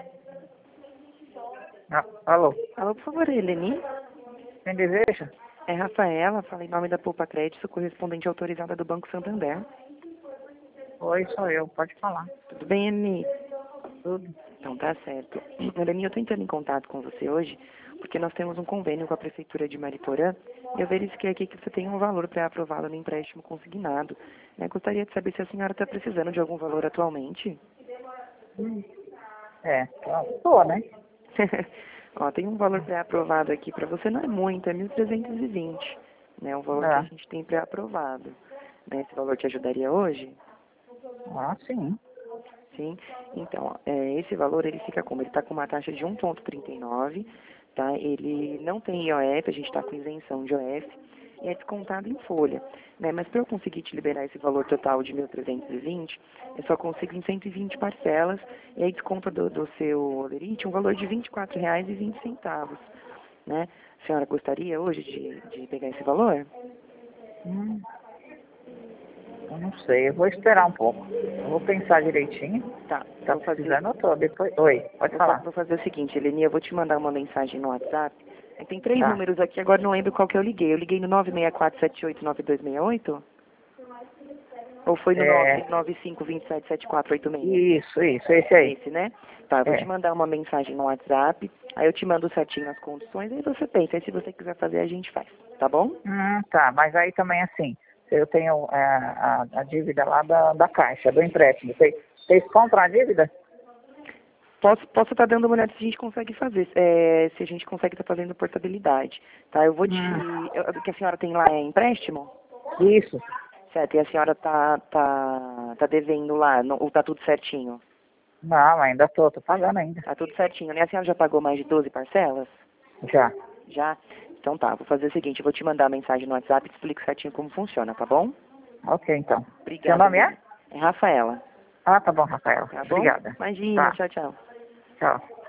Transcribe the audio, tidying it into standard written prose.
Alô, Alô, por favor, Eleni? quem deseja? É Rafaela, fala em nome da Poupa Crédito, correspondente autorizada do Banco Santander. Oi, sou eu, pode falar. Tudo bem, Eleni? Tudo. Então tá certo. Eleni, eu tô entrando em contato com você hoje porque nós temos um convênio com a Prefeitura de Mariporã e eu verifiquei aqui que você tem um valor pré-aprovado no empréstimo consignado. Gostaria de saber se a senhora está precisando de algum valor atualmente. Tô, né? Ó, tem um valor pré-aprovado aqui para você, não é muito, é 1.320, né? O valor que a É. gente tem pré-aprovado. Né? Esse valor te ajudaria hoje? Ah, sim. Sim. Então, esse valor, ele fica como? Ele está com uma taxa de 1,39, tá? Ele não tem IOF, a gente está com isenção de IOF, e é descontado em folha, né? Mas para eu conseguir te liberar esse valor total de 1.320, eu só consigo em 120 parcelas, e aí desconta do seu holerite um valor de R$ 24,20, né? A senhora gostaria hoje de pegar esse valor? Hum, eu não sei, eu vou esperar um pouco. Eu vou pensar direitinho. Tá, Tá precisando, eu tô. Depois... Oi, pode falar. Vou fazer o seguinte, Eleni, eu vou te mandar uma mensagem no WhatsApp. Tem 3 Tá. números aqui, agora não lembro qual que eu liguei. Eu liguei no 964789268? Ou foi no É, 995277486? isso, esse aí. Esse, né? Tá, eu vou te É. mandar uma mensagem no WhatsApp, aí eu te mando certinho as condições, aí você pensa, aí se você quiser fazer, a gente faz, tá bom? Tá, mas aí também assim, eu tenho a dívida lá da Caixa, do empréstimo. Vocês compram a dívida? Posso estar dando uma olhada se a gente consegue fazer, se a gente consegue estar fazendo portabilidade, tá? Eu vou te... O que a senhora tem lá é empréstimo? Isso. Certo, e a senhora tá devendo lá, ou tá tudo certinho? Não, ainda tô pagando ainda. Tá tudo certinho, né? A senhora já pagou mais de 12 parcelas? Já. Já? Então tá, vou fazer o seguinte, eu vou te mandar a mensagem no WhatsApp e te explico certinho como funciona, tá bom? Ok, então. Seu Obrigada, nome é? Lili. É Rafaela, Ah, tá bom, Rafael. tá bom? Obrigada. Imagina, Tá, tchau, tchau. tchau.